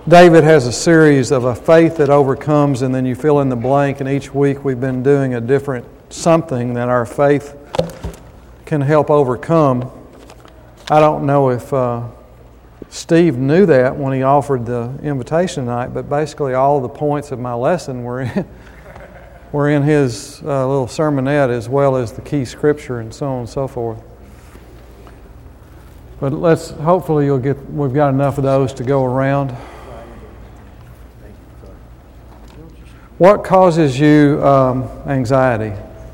David has a series of a faith that overcomes, and then you fill in the blank, and each week we've been doing a different something that our faith can help overcome. I don't know if Steve knew that when he offered the invitation tonight, but basically all of the points of my lesson were in his little sermonette, as well as the key scripture and so on and so forth. But hopefully we've got enough of those to go around. What causes you anxiety?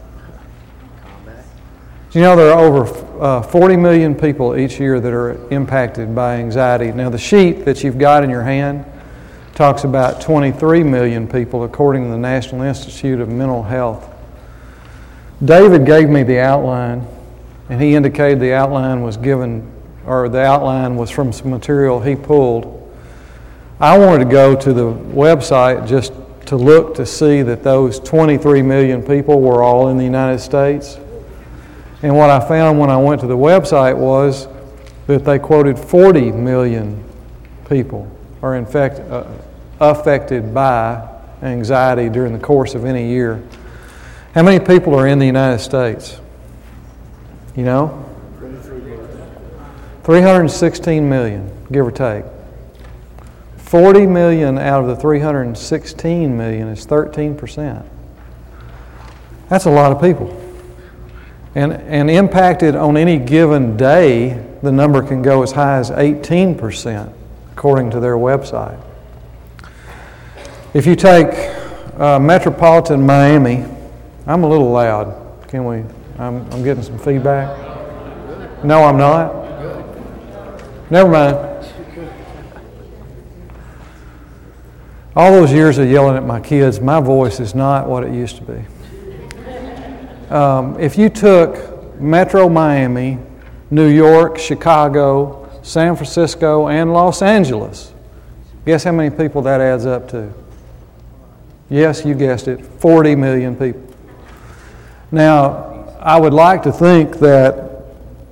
Do you know there are over 40 million people each year that are impacted by anxiety? Now the sheet that you've got in your hand talks about 23 million people according to the National Institute of Mental Health. David gave me the outline, and he indicated the outline was from some material he pulled. I wanted to go to the website just to look to see that those 23 million people were all in the United States. And what I found when I went to the website was that they quoted 40 million people are in fact affected by anxiety during the course of any year. How many people are in the United States? You know? 316 million, give or take. 40 million out of the 316 million is 13%. That's a lot of people. And impacted on any given day, the number can go as high as 18%, according to their website. If you take metropolitan Miami, I'm a little loud. I'm getting some feedback. No, I'm not. Never mind. All those years of yelling at my kids, my voice is not what it used to be. If you took Metro Miami, New York, Chicago, San Francisco, and Los Angeles, guess how many people that adds up to? Yes, you guessed it, 40 million people. Now, I would like to think that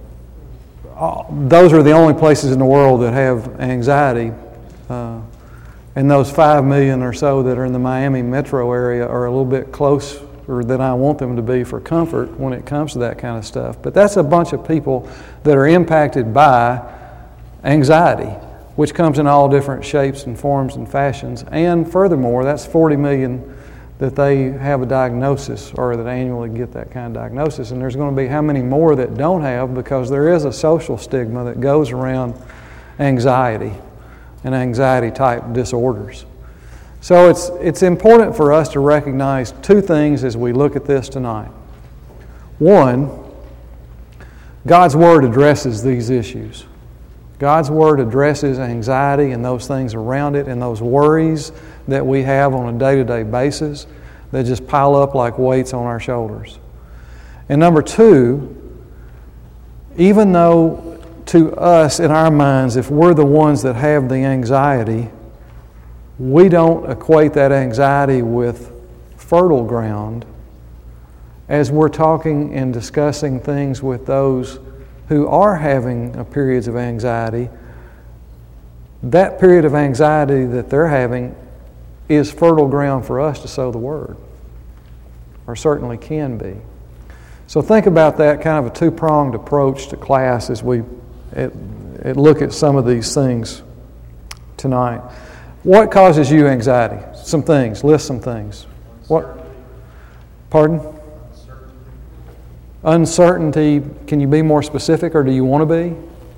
those are the only places in the world that have anxiety. And those 5 million or so that are in the Miami metro area are a little bit closer than I want them to be for comfort when it comes to that kind of stuff. But that's a bunch of people that are impacted by anxiety, which comes in all different shapes and forms and fashions. And furthermore, that's 40 million that they have a diagnosis or that annually get that kind of diagnosis. And there's going to be how many more that don't have, because there is a social stigma that goes around anxiety and anxiety-type disorders. So it's important for us to recognize two things as we look at this tonight. One, God's Word addresses these issues. God's Word addresses anxiety and those things around it and those worries that we have on a day-to-day basis that just pile up like weights on our shoulders. And number two, even though to us, in our minds, if we're the ones that have the anxiety, we don't equate that anxiety with fertile ground as we're talking and discussing things with those who are having periods of anxiety. That period of anxiety that they're having is fertile ground for us to sow the Word, or certainly can be. So think about that kind of a two-pronged approach to class as we look at some of these things tonight. What causes you anxiety? Some things. List some things. What? Pardon? Uncertainty. Can you be more specific, or do you want to be?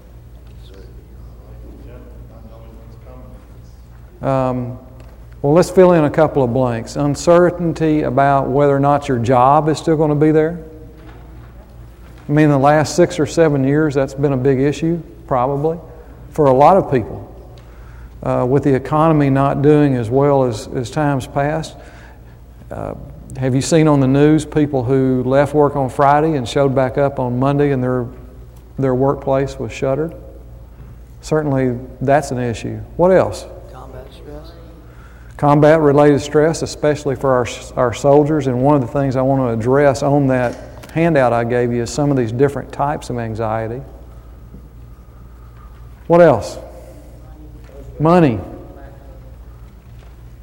Well, let's fill in a couple of blanks. Uncertainty about whether or not your job is still going to be there. I mean, in the last 6 or 7 years, that's been a big issue, probably, for a lot of people. With the economy not doing as well as times past. Have you seen on the news people who left work on Friday and showed back up on Monday and their workplace was shuttered? Certainly, that's an issue. What else? Combat stress. Combat-related stress, especially for our soldiers. And one of the things I want to address on that handout I gave you is some of these different types of anxiety. What else? Money.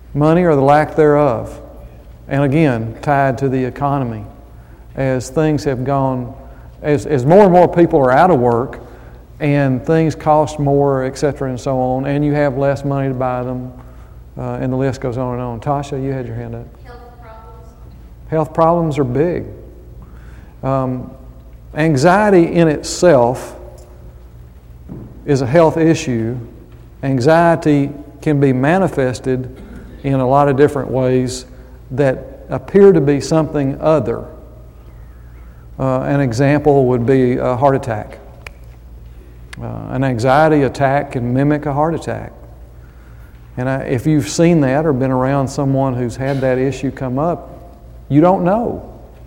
money or the lack thereof. And again, tied to the economy. As things have gone, as more and more people are out of work and things cost more, etc. and so on, and you have less money to buy them, and the list goes on and on. Tasha, you had your hand up. Health problems. Health problems are big. Anxiety in itself is a health issue. Anxiety can be manifested in a lot of different ways that appear to be something other. An example would be a heart attack. An anxiety attack can mimic a heart attack. And if you've seen that or been around someone who's had that issue come up, you don't know.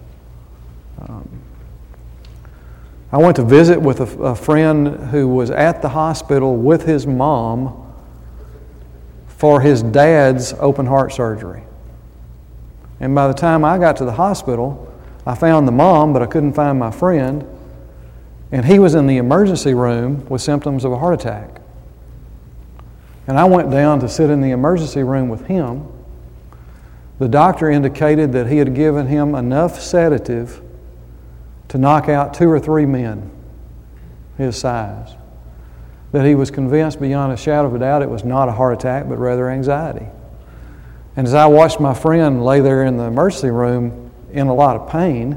I went to visit with a friend who was at the hospital with his mom for his dad's open heart surgery. And by the time I got to the hospital, I found the mom, but I couldn't find my friend. And he was in the emergency room with symptoms of a heart attack. And I went down to sit in the emergency room with him. The doctor indicated that he had given him enough sedative to knock out 2 or 3 men his size. That he was convinced beyond a shadow of a doubt it was not a heart attack, but rather anxiety. And as I watched my friend lay there in the emergency room in a lot of pain,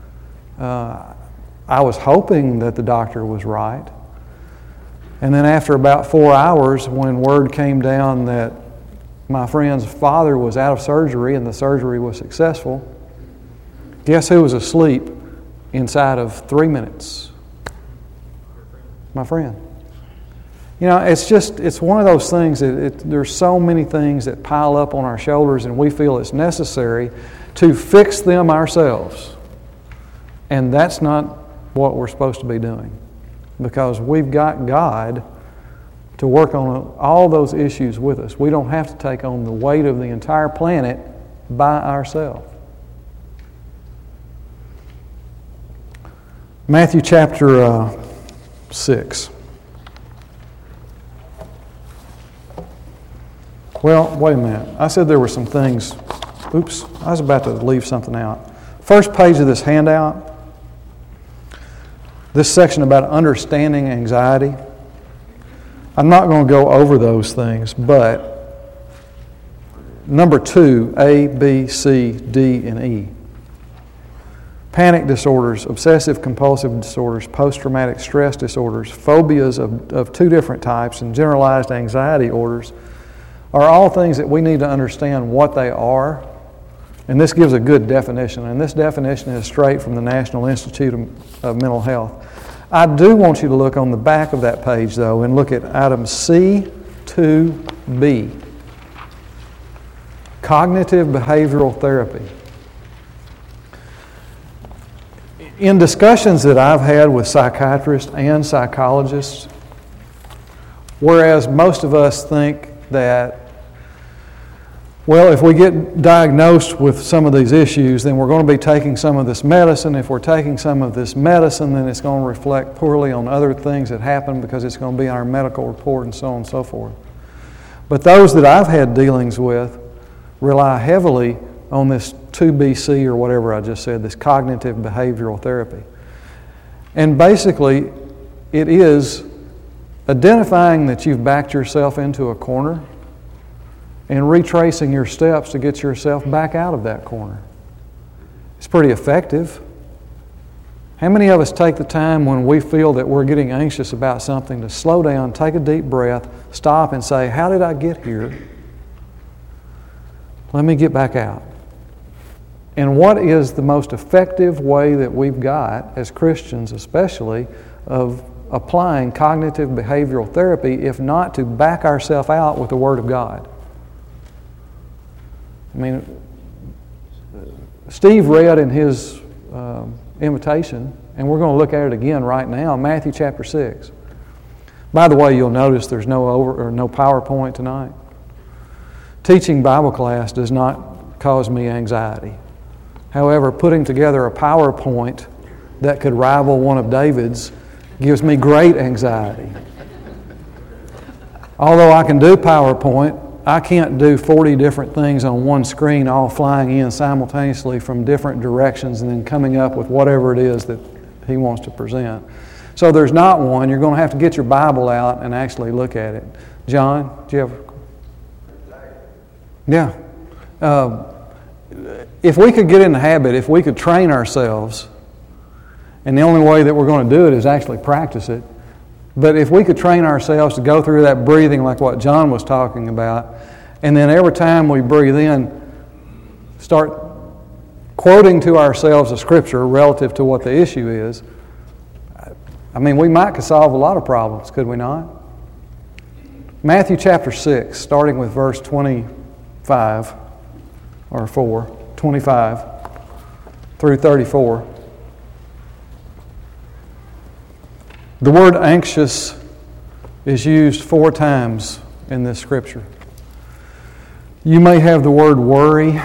I was hoping that the doctor was right. And then after about 4 hours, when word came down that my friend's father was out of surgery and the surgery was successful, guess who was asleep inside of 3 minutes? My friend. You know, it's one of those things that there's so many things that pile up on our shoulders and we feel it's necessary to fix them ourselves. And that's not what we're supposed to be doing, because we've got God to work on all those issues with us. We don't have to take on the weight of the entire planet by ourselves. Matthew chapter 6. Well, wait a minute. I said there were some things. Oops, I was about to leave something out. First page of this handout, this section about understanding anxiety. I'm not going to go over those things, but number 2, A, B, C, D, and E. Panic disorders, obsessive compulsive disorders, post-traumatic stress disorders, phobias of 2 different types, and generalized anxiety orders are all things that we need to understand what they are. And this gives a good definition. And this definition is straight from the National Institute of Mental Health. I do want you to look on the back of that page, though, and look at item C2B. Cognitive behavioral therapy. In discussions that I've had with psychiatrists and psychologists, whereas most of us think that, well, if we get diagnosed with some of these issues, then we're going to be taking some of this medicine. If we're taking some of this medicine, then it's going to reflect poorly on other things that happen because it's going to be in our medical report and so on and so forth. But those that I've had dealings with rely heavily on this 2BC or whatever I just said, this cognitive behavioral therapy. And basically, it is identifying that you've backed yourself into a corner and retracing your steps to get yourself back out of that corner. It's pretty effective. How many of us take the time when we feel that we're getting anxious about something to slow down, take a deep breath, stop and say, how did I get here? Let me get back out. And what is the most effective way that we've got, as Christians especially, of applying cognitive behavioral therapy, if not to back ourselves out with the Word of God? I mean, Steve read in his invitation, and we're going to look at it again right now, Matthew chapter 6. By the way, you'll notice there's no PowerPoint tonight. Teaching Bible class does not cause me anxiety. However, putting together a PowerPoint that could rival one of David's gives me great anxiety. Although I can do PowerPoint, I can't do 40 different things on one screen all flying in simultaneously from different directions and then coming up with whatever it is that he wants to present. So there's not one. You're going to have to get your Bible out and actually look at it. John, do you have? Yeah. If we could get in the habit, if we could train ourselves, and the only way that we're going to do it is actually practice it, but if we could train ourselves to go through that breathing like what John was talking about, and then every time we breathe in, start quoting to ourselves a scripture relative to what the issue is, I mean, we could solve a lot of problems, could we not? Matthew chapter 6, starting with verse 25 through 34. The word anxious is used 4 times in this scripture. You may have the word worry.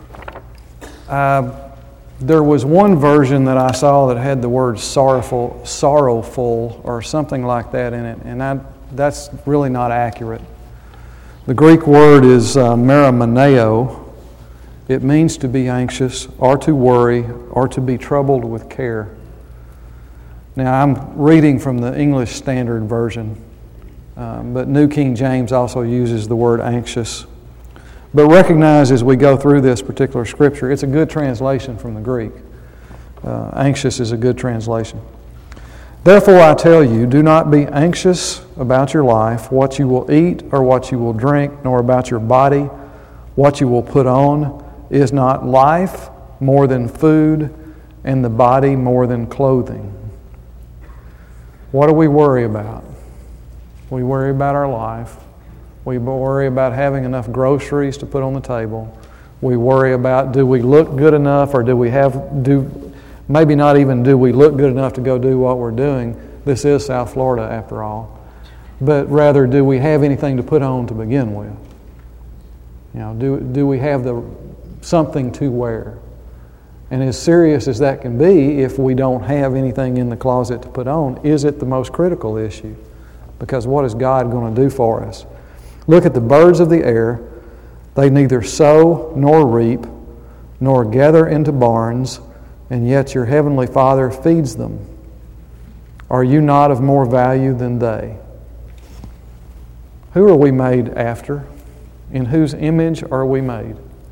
There was one version that I saw that had the word sorrowful, or something like that in it, and that's really not accurate. The Greek word is meramoneo. It means to be anxious, or to worry, or to be troubled with care. Now, I'm reading from the English Standard Version, but New King James also uses the word anxious. But recognize as we go through this particular scripture, it's a good translation from the Greek. Anxious is a good translation. Therefore I tell you, do not be anxious about your life, what you will eat or what you will drink, nor about your body, what you will put on. Is not life more than food, and the body more than clothing? What do we worry about? We worry about our life. We worry about having enough groceries to put on the table. We worry about, do we look good enough, or maybe not even do we look good enough to go do what we're doing. This is South Florida after all. But rather, do we have anything to put on to begin with? You know, do we have something to wear? And as serious as that can be, if we don't have anything in the closet to put on, is it the most critical issue? Because what is God going to do for us? Look at the birds of the air. They neither sow nor reap, nor gather into barns, and yet your heavenly Father feeds them. Are you not of more value than they? Who are we made after? In whose image are we made?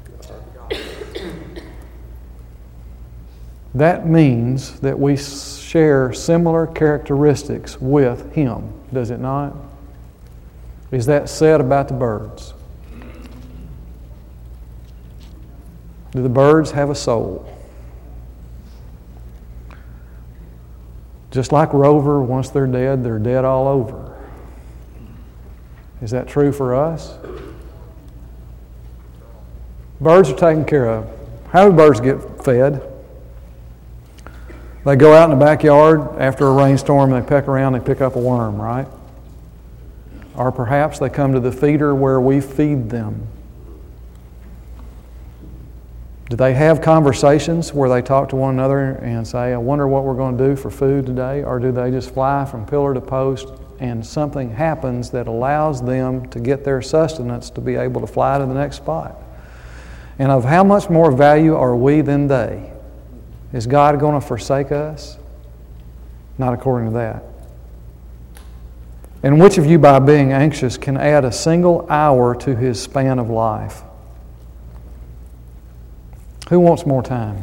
That means that we share similar characteristics with Him, does it not? Is that said about the birds? Do the birds have a soul? Just like Rover, once they're dead all over. Is that true for us? Birds are taken care of. How do birds get fed? They go out in the backyard after a rainstorm, they peck around, they pick up a worm, right? Or perhaps they come to the feeder where we feed them. Do they have conversations where they talk to one another and say, I wonder what we're going to do for food today? Or do they just fly from pillar to post and something happens that allows them to get their sustenance to be able to fly to the next spot? And of how much more value are we than they? Is God going to forsake us? Not according to that. And which of you, by being anxious, can add a single hour to his span of life? Who wants more time?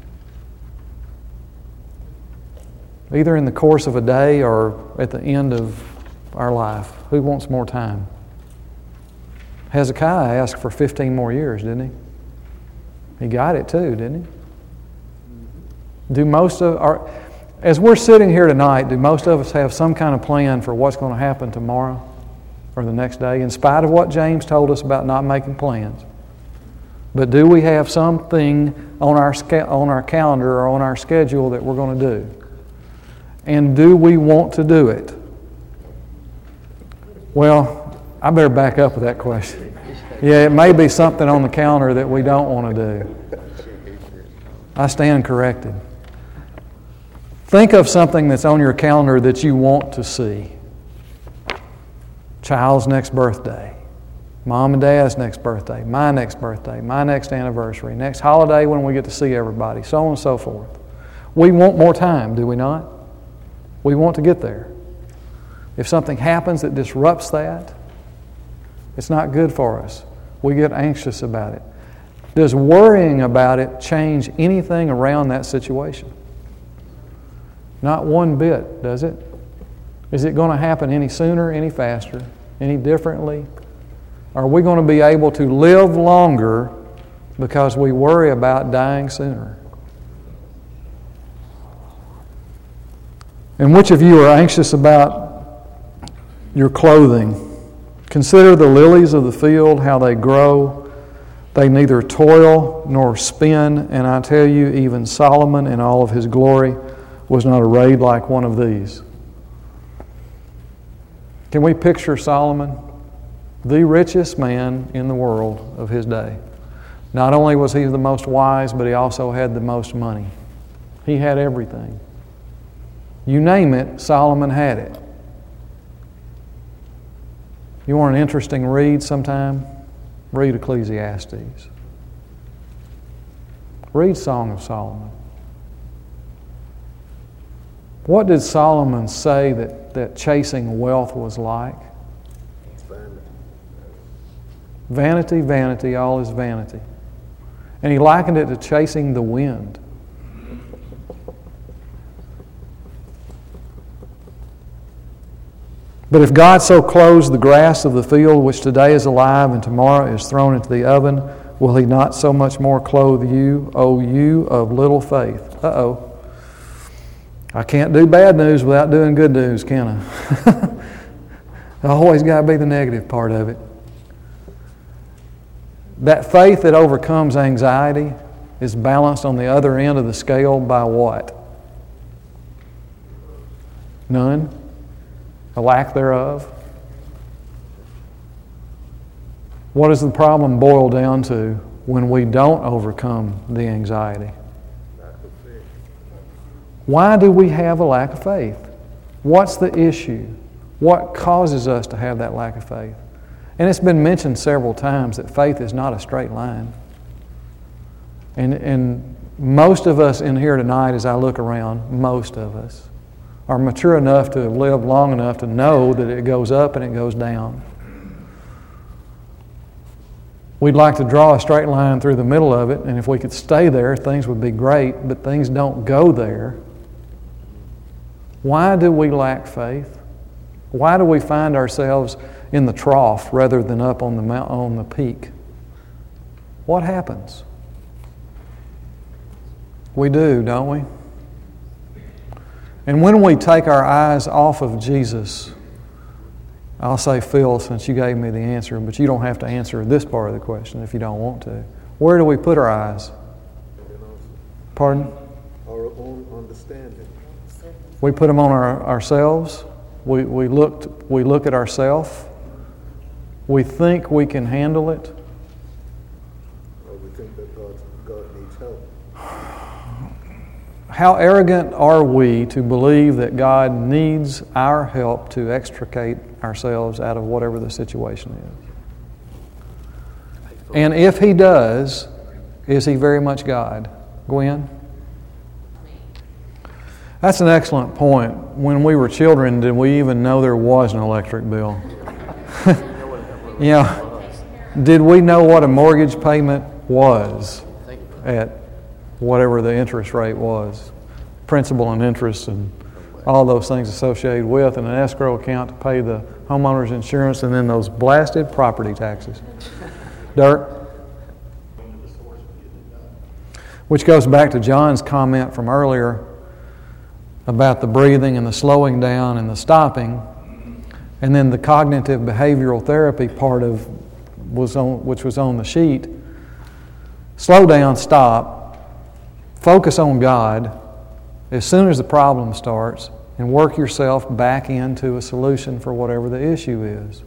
Either in the course of a day or at the end of our life. Who wants more time? Hezekiah asked for 15 more years, didn't he? He got it too, didn't he? As we're sitting here tonight, do most of us have some kind of plan for what's going to happen tomorrow or the next day, in spite of what James told us about not making plans? But do we have something on our calendar or on our schedule that we're going to do? And do we want to do it? Well, I better back up with that question. Yeah, it may be something on the calendar that we don't want to do. I stand corrected. Think of something that's on your calendar that you want to see. Child's next birthday. Mom and Dad's next birthday, my next anniversary, next holiday when we get to see everybody, so on and so forth. We want more time, do we not? We want to get there. If something happens that disrupts that, it's not good for us. We get anxious about it. Does worrying about it change anything around that situation? Not one bit, does it? Is it going to happen any sooner, any faster, any differently? Are we going to be able to live longer because we worry about dying sooner? And which of you are anxious about your clothing? Consider the lilies of the field, how they grow. They neither toil nor spin, and I tell you, even Solomon in all of his glory was not arrayed like one of these. Can we picture Solomon? The richest man in the world of his day. Not only was he the most wise, but he also had the most money. He had everything. You name it, Solomon had it. You want an interesting read sometime? Read Ecclesiastes. Read Song of Solomon. What did Solomon say that chasing wealth was like? Vanity, vanity, all is vanity. And he likened it to chasing the wind. But if God so clothes the grass of the field, which today is alive and tomorrow is thrown into the oven, will He not so much more clothe you, O you of little faith? Uh-oh. I can't do bad news without doing good news, can I? I always got to be the negative part of it. That faith that overcomes anxiety is balanced on the other end of the scale by what? None. A lack thereof. What does the problem boil down to when we don't overcome the anxiety? Why do we have a lack of faith? What's the issue? What causes us to have that lack of faith? And it's been mentioned several times that faith is not a straight line. And most of us in here tonight, as I look around, most of us are mature enough to have lived long enough to know that it goes up and it goes down. We'd like to draw a straight line through the middle of it, and if we could stay there, things would be great, but things don't go there. Why do we lack faith? Why do we find ourselves in the trough rather than up on the peak? What happens? We do, don't we? And when we take our eyes off of Jesus, I'll say, Phil, since you gave me the answer, but you don't have to answer this part of the question if you don't want to. Where do we put our eyes? Pardon? Our own understanding. We put them on ourselves. We look at ourselves. We think we can handle it. Or we think that God needs help. How arrogant are we to believe that God needs our help to extricate ourselves out of whatever the situation is? And if He does, is He very much God? Gwen? That's an excellent point. When we were children, did we even know there was an electric bill? Did we know what a mortgage payment was at whatever the interest rate was? Principal and interest and all those things associated with, and an escrow account to pay the homeowner's insurance, and then those blasted property taxes. Dirk? Which goes back to John's comment from earlier about the breathing and the slowing down and the stopping, and then the cognitive behavioral therapy part of which was on the sheet. Slow down, stop, focus on God as soon as the problem starts, and work yourself back into a solution for whatever the issue is.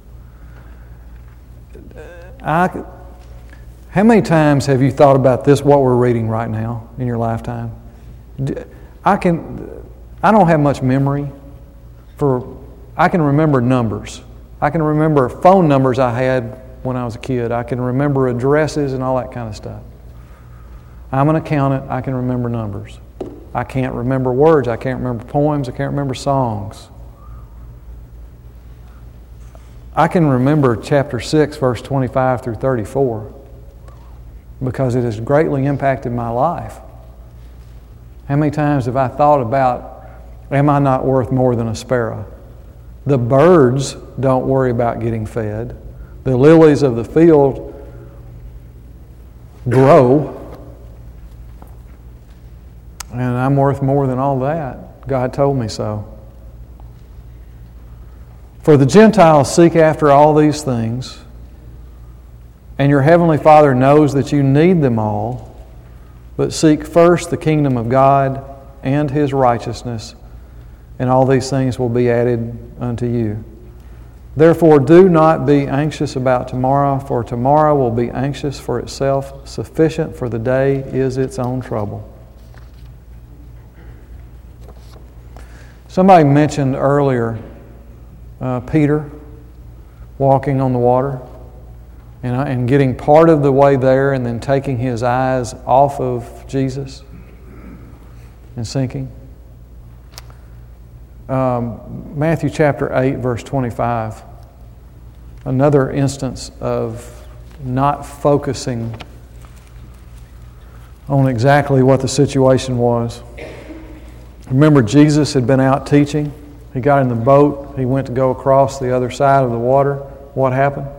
How many times have you thought about this, what we're reading right now, in your lifetime? I don't have much memory I can remember numbers. I can remember phone numbers I had when I was a kid. I can remember addresses and all that kind of stuff. I'm an accountant. I can remember numbers. I can't remember words. I can't remember poems. I can't remember songs. I can remember chapter 6, verse 25 through 34 because it has greatly impacted my life. How many times have I thought about, am I not worth more than a sparrow? The birds don't worry about getting fed. The lilies of the field grow. And I'm worth more than all that. God told me so. For the Gentiles seek after all these things, and your heavenly Father knows that you need them all, but seek first the kingdom of God and His righteousness, and all these things will be added unto you. Therefore do not be anxious about tomorrow, for tomorrow will be anxious for itself. Sufficient for the day is its own trouble. Somebody mentioned earlier Peter walking on the water and getting part of the way there and then taking his eyes off of Jesus and sinking. Matthew chapter 8, verse 25. Another instance of not focusing on exactly what the situation was. Remember, Jesus had been out teaching. He got in the boat. He went to go across the other side of the water. What happened?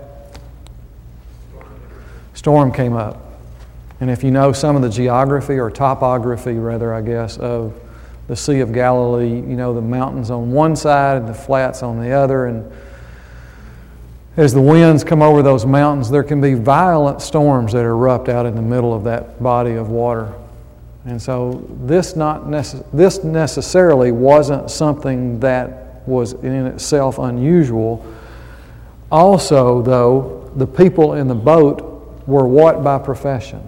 Storm came up. And if you know some of the geography, or topography rather, I guess, of the Sea of Galilee, you know the mountains on one side and the flats on the other. And as the winds come over those mountains, there can be violent storms that erupt out in the middle of that body of water. And so this necessarily wasn't something that was in itself unusual. Also, though, the people in the boat were what by profession?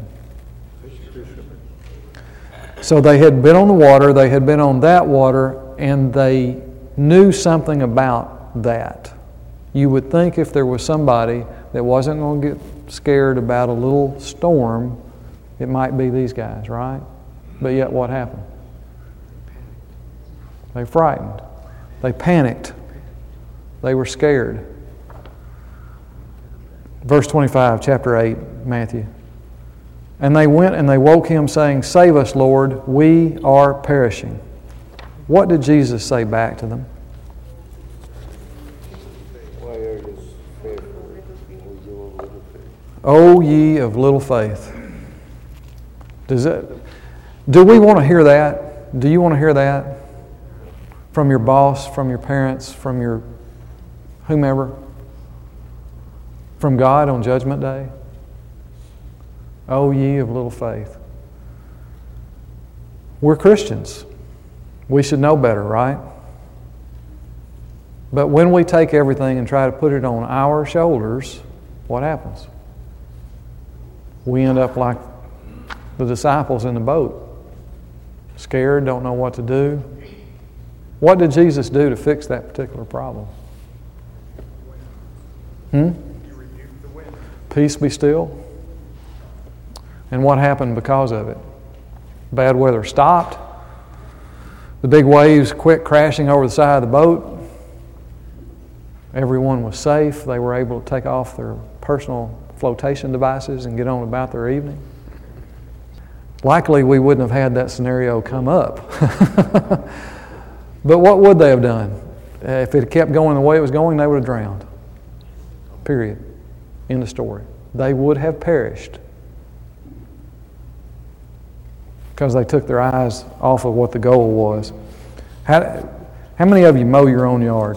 So they had been on the water, they had been on that water, and they knew something about that. You would think if there was somebody that wasn't going to get scared about a little storm, it might be these guys, right? But yet what happened? They frightened. They panicked. They were scared. Verse 25, chapter 8, Matthew. And they went and they woke him, saying, Save us, Lord, we are perishing. What did Jesus say back to them? O ye of little faith. Do we want to hear that? Do you want to hear that? From your boss, from your parents, from your whomever? From God on Judgment Day? O ye of little faith. We're Christians. We should know better, right? But when we take everything and try to put it on our shoulders, what happens? We end up like the disciples in the boat. Scared, don't know what to do. What did Jesus do to fix that particular problem? Peace be still. And what happened because of it? Bad weather stopped. The big waves quit crashing over the side of the boat. Everyone was safe. They were able to take off their personal flotation devices and get on about their evening. Likely we wouldn't have had that scenario come up. But what would they have done? If it kept going the way it was going, they would have drowned. Period. End of story. They would have perished because they took their eyes off of what the goal was. How many of you mow your own yard?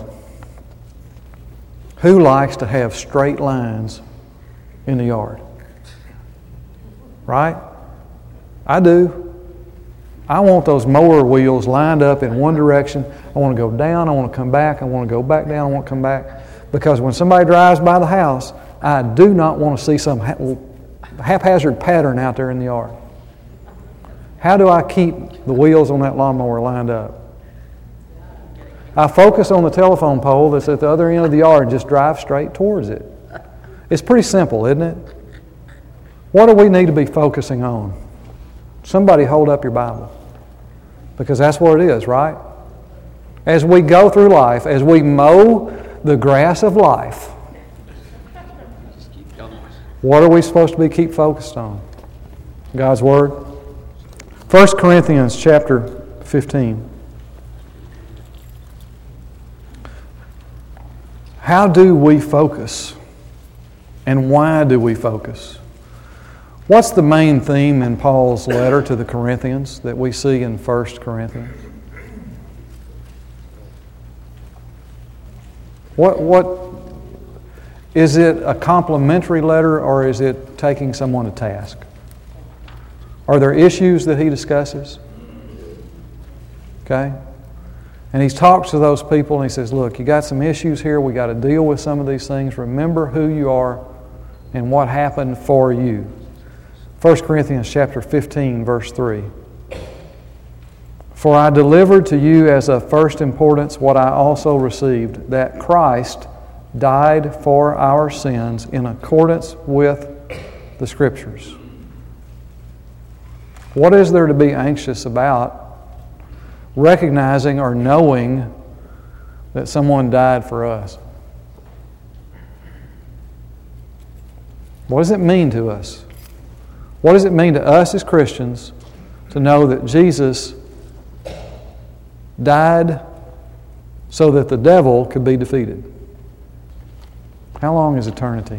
Who likes to have straight lines in the yard? Right? I do. I want those mower wheels lined up in one direction. I want to go down, I want to come back, I want to go back down, I want to come back. Because when somebody drives by the house, I do not want to see some haphazard pattern out there in the yard. How do I keep the wheels on that lawnmower lined up? I focus on the telephone pole that's at the other end of the yard and just drive straight towards it. It's pretty simple, isn't it? What do we need to be focusing on? Somebody hold up your Bible. Because that's what it is, right? As we go through life, as we mow the grass of life, what are we supposed to keep focused on? God's Word. 1 Corinthians chapter 15. How do we focus? And why do we focus? What's the main theme in Paul's letter to the Corinthians that we see in 1 Corinthians? What is it, a complimentary letter, or is it taking someone to task? Are there issues that he discusses? Okay? And he talks to those people and he says, look, you got some issues here. We got to deal with some of these things. Remember who you are and what happened for you. 1 Corinthians chapter 15, verse 3. For I delivered to you as of first importance what I also received, that Christ died for our sins in accordance with the Scriptures. What is there to be anxious about? Recognizing or knowing that someone died for us. What does it mean to us? What does it mean to us as Christians to know that Jesus died so that the devil could be defeated? How long is eternity?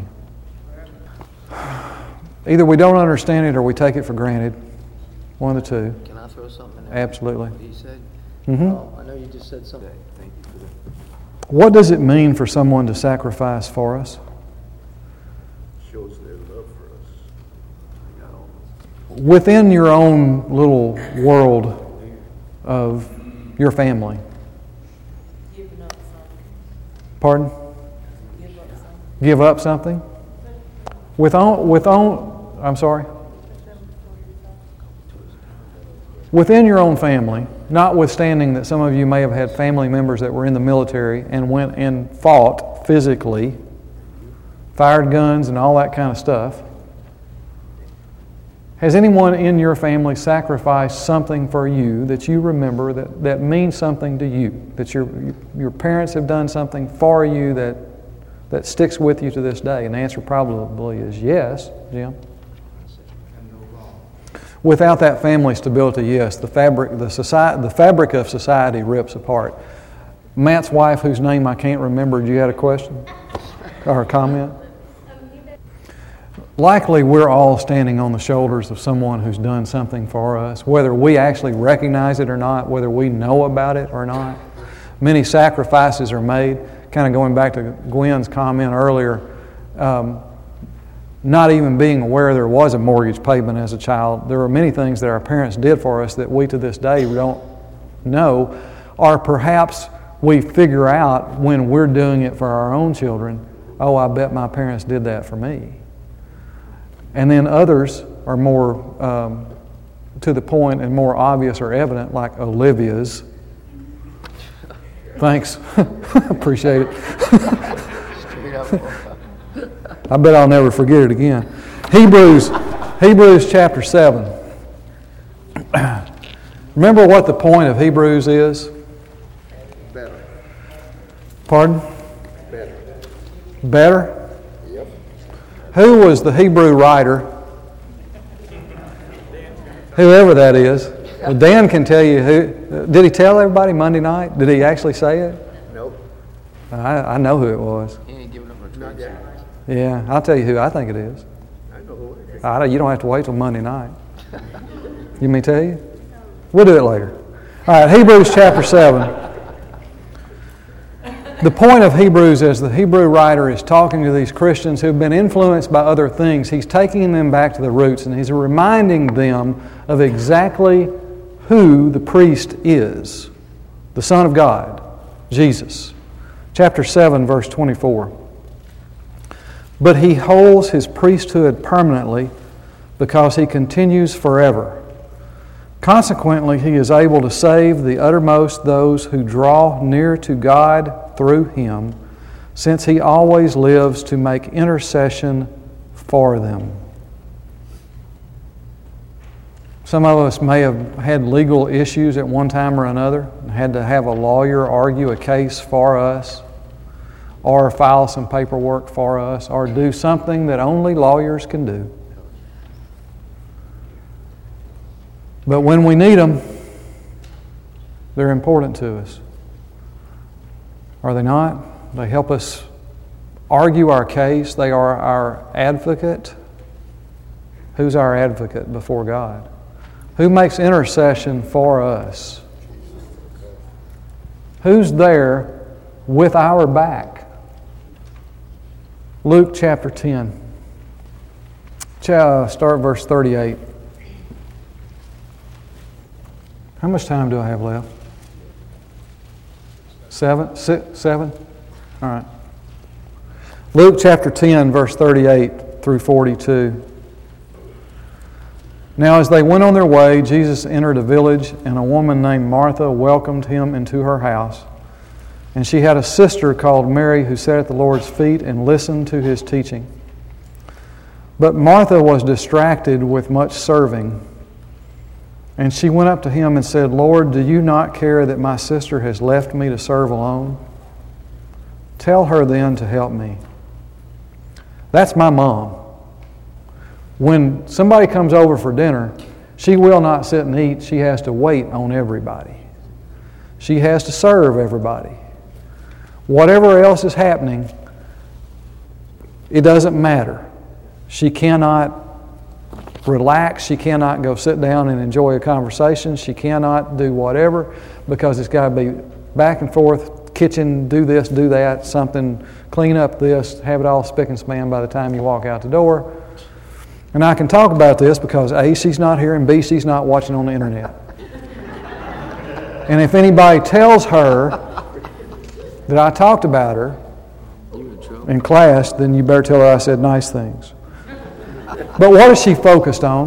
Either we don't understand it or we take it for granted. One of the two. Can I throw something in there? Absolutely. What you said? Mm-hmm. I know you just said something. Thank you for that. What does it mean for someone to sacrifice for us? Shows their love for us. Within your own little world of your family. Giving up something. Pardon? Give up something. Give up something? I'm sorry? Within your own family, notwithstanding that some of you may have had family members that were in the military and went and fought physically, fired guns and all that kind of stuff, has anyone in your family sacrificed something for you that you remember that means something to you? That your parents have done something for you that sticks with you to this day? And the answer probably is yes, Jim. Without that family stability, yes, the fabric of society rips apart. Matt's wife, whose name I can't remember, do you have a question or a comment? Likely we're all standing on the shoulders of someone who's done something for us, whether we actually recognize it or not, whether we know about it or not. Many sacrifices are made. Kind of going back to Gwen's comment earlier, not even being aware there was a mortgage payment as a child. There are many things that our parents did for us that we to this day don't know, or perhaps we figure out when we're doing it for our own children, oh, I bet my parents did that for me. And then others are more to the point and more obvious or evident, like Olivia's. Thanks. Appreciate it. Straight up. I bet I'll never forget it again. Hebrews chapter 7. Remember what the point of Hebrews is? Better. Pardon? Better. Better? Yep. Who was the Hebrew writer? Whoever that is. Well, Dan can tell you who. Did he tell everybody Monday night? Did he actually say it? Nope. I know who it was. He ain't giving up a Not yet. Yeah, I'll tell you who I think it is. I know who it is. You don't have to wait till Monday night. You may tell you? We'll do it later. All right, Hebrews chapter 7. The point of Hebrews is the Hebrew writer is talking to these Christians who've been influenced by other things. He's taking them back to the roots, and he's reminding them of exactly who the priest is. The Son of God, Jesus. Chapter 7, verse 24. But he holds his priesthood permanently because he continues forever. Consequently, he is able to save the uttermost those who draw near to God through him, since He always lives to make intercession for them. Some of us may have had legal issues at one time or another, and had to have a lawyer argue a case for us, or file some paperwork for us, or do something that only lawyers can do. But when we need them, they're important to us. Are they not? They help us argue our case. They are our advocate. Who's our advocate before God? Who makes intercession for us? Who's there with our back? Luke chapter 10. Start verse 38. How much time do I have left? 7? 6? 7? All right. Luke chapter 10, verse 38 through 42. Now as they went on their way, Jesus entered a village, and a woman named Martha welcomed Him into her house. And she had a sister called Mary who sat at the Lord's feet and listened to His teaching. But Martha was distracted with much serving. And she went up to Him and said, Lord, do you not care that my sister has left me to serve alone? Tell her then to help me. That's my mom. When somebody comes over for dinner, she will not sit and eat. She has to wait on everybody. She has to serve everybody. Whatever else is happening, it doesn't matter. She cannot relax. She cannot go sit down and enjoy a conversation. She cannot do whatever, because it's got to be back and forth, kitchen, do this, do that, something, clean up this, have it all spick and span by the time you walk out the door. And I can talk about this because A, she's not here, and B, she's not watching on the internet. And if anybody tells her that I talked about her in class, then you better tell her I said nice things. But what is she focused on?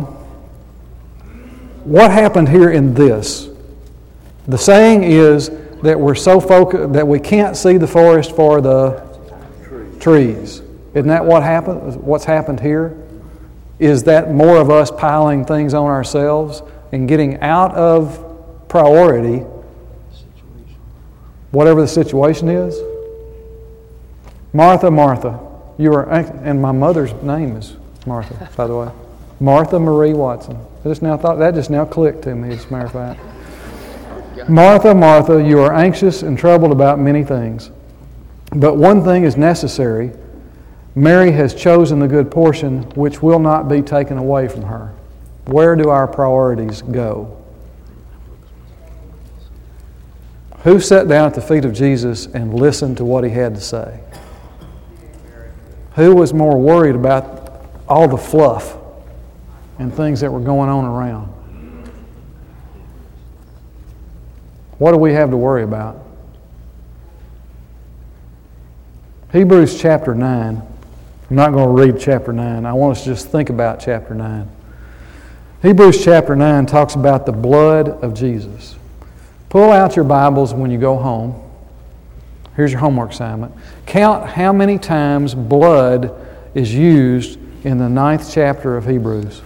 What happened here in this? The saying is that we're so focused that we can't see the forest for the trees. Isn't that what happened? What's happened here? Is that more of us piling things on ourselves and getting out of priority whatever the situation is? Martha, Martha, you are, and my mother's name is Martha, by the way. Martha Marie Watson. That just now clicked to me, as a matter of fact. Martha, Martha, you are anxious and troubled about many things. But one thing is necessary. Mary has chosen the good portion, which will not be taken away from her. Where do our priorities go? Who sat down at the feet of Jesus and listened to what He had to say? Who was more worried about all the fluff and things that were going on around? What do we have to worry about? Hebrews chapter 9. I'm not going to read chapter 9. I want us to just think about chapter 9. Hebrews chapter 9 talks about the blood of Jesus. Pull out your Bibles when you go home. Here's your homework assignment. Count how many times blood is used in the 9th chapter of Hebrews.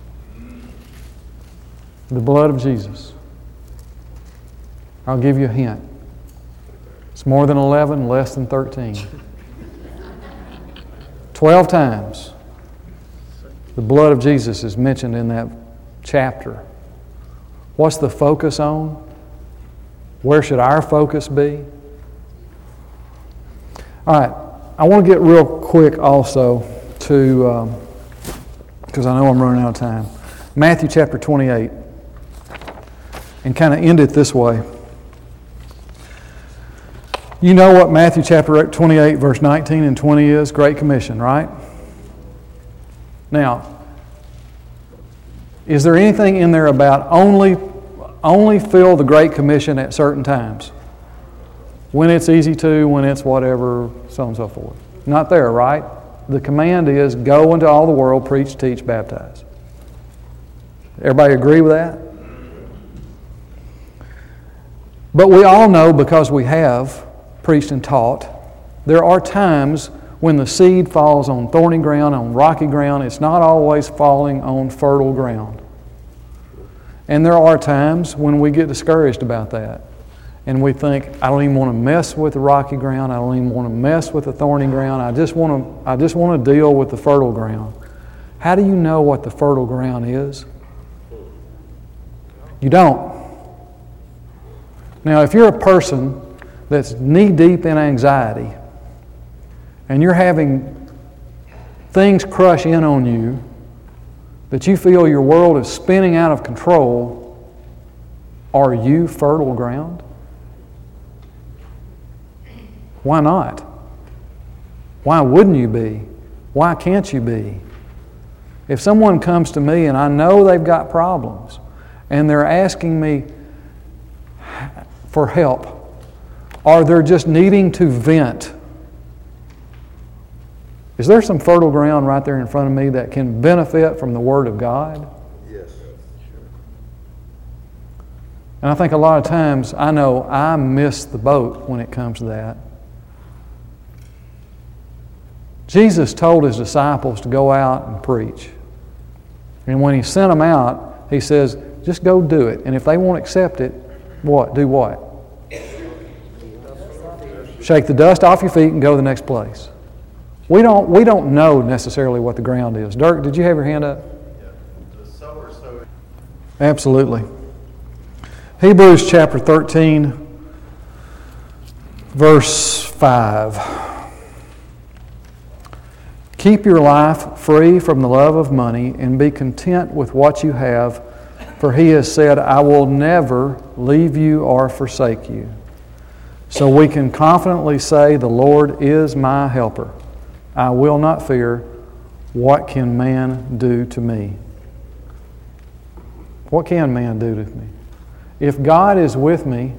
The blood of Jesus. I'll give you a hint. It's more than 11, less than 13. 12 times the blood of Jesus is mentioned in that chapter. What's the focus on? Where should our focus be? All right, I want to get real quick also to, because I know I'm running out of time, Matthew chapter 28, and kind of end it this way. You know what Matthew chapter 28, verse 19 and 20 is? Great Commission, right? Now, is there anything in there about only fill the Great Commission at certain times? When it's easy to, when it's whatever, so on and so forth. Not there, right? The command is go into all the world, preach, teach, baptize. Everybody agree with that? But we all know, because we have preached and taught There are times when the seed falls on thorny ground, on rocky ground. It's not always falling on fertile ground. And there are times when we get discouraged about that. And we think, I don't even want to mess with the rocky ground. I don't even want to mess with the thorny ground. I just want to deal with the fertile ground. How do you know what the fertile ground is? You don't. Now, if you're a person that's knee-deep in anxiety and you're having things crush in on you that you feel your world is spinning out of control, are you fertile ground? Why not? Why wouldn't you be? Why can't you be? If someone comes to me and I know they've got problems and they're asking me for help, or they're just needing to vent, is there some fertile ground right there in front of me that can benefit from the Word of God? Yes. And I think a lot of times I know I miss the boat when it comes to that. Jesus told His disciples to go out and preach. And when He sent them out, He says, just go do it. And if they won't accept it, what? Do what? Shake the dust off your feet and go to the next place. We don't know necessarily what the ground is. Dirk, did you have your hand up? Yeah. Absolutely. Hebrews chapter 13, verse 5. Keep your life free from the love of money and be content with what you have, for He has said, I will never leave you or forsake you. So we can confidently say, the Lord is my helper. I will not fear. What can man do to me? What can man do to me? If God is with me,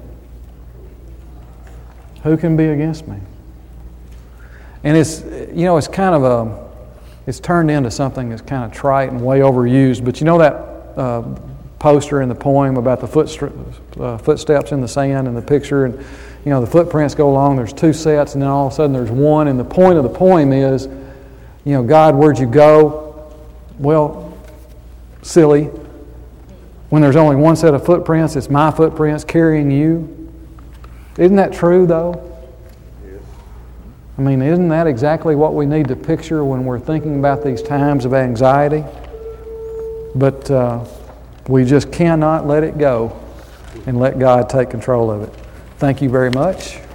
who can be against me? And it's kind of it's turned into something that's kind of trite and way overused. But you know that poster in the poem about the footsteps in the sand and the picture, and the footprints go along. There's two sets, and then all of a sudden there's one. And the point of the poem is, God, where'd you go? Well, silly. When there's only one set of footprints, it's my footprints carrying you. Isn't that true, though? I mean, isn't that exactly what we need to picture when we're thinking about these times of anxiety? But we just cannot let it go and let God take control of it. Thank you very much.